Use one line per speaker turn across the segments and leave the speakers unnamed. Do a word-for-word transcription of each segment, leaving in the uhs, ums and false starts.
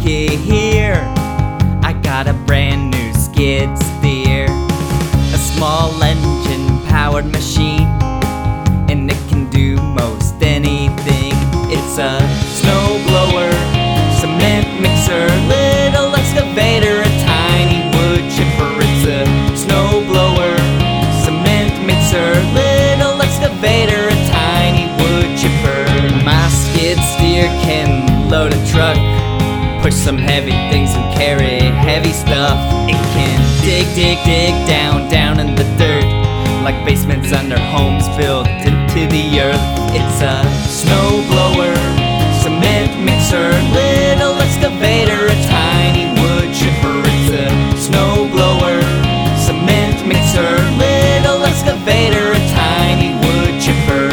here. I got a brand new skid steer, a small engine powered machine, and it can do most anything. It's a snow blower, cement mixer, little excavator, a tiny wood chipper. It's a snow blower, cement mixer, little excavator, a tiny wood chipper. My skid steer can load a truck, push some heavy things and carry heavy stuff. It can dig, dig, dig down, down in the dirt, like basements under homes built into the earth. It's a snow blower, cement mixer, little excavator, a tiny wood chipper. It's a snow blower, cement mixer, little excavator, a tiny wood chipper.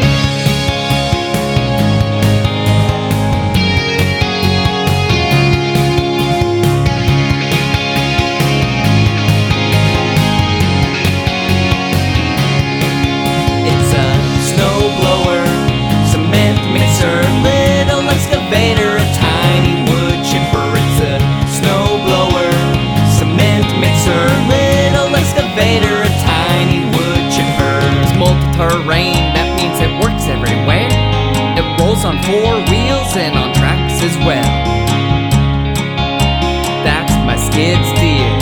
Little excavator, a tiny wood chipper. It's a snow blower, cement mixer, little excavator, a tiny wood chipper. It's multi-terrain, that means it works everywhere. It rolls on four wheels and on tracks as well. That's my skid steer.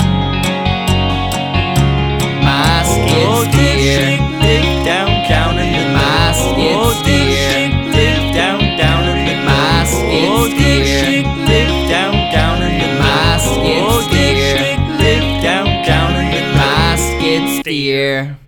My skid steer.
Dig down, down in the
My skid steer.
down, down in the
My skid steer.
Live down, down in the
My skid steer.
Live down, down in the
My skid steer.